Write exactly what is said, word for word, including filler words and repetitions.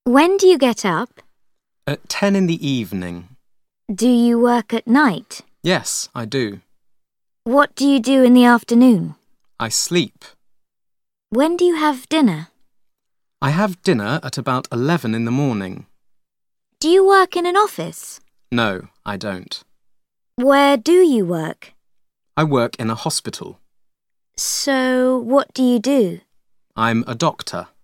When do you get up? At ten in the evening. Do you work at night? Yes, I do. What do you do in the afternoon? I sleep. When do you have dinner? I have dinner at about eleven in the morning. Do you work in an office? No, I don't. Where do you work? I work in a hospital. So, what do you do? I'm a doctor.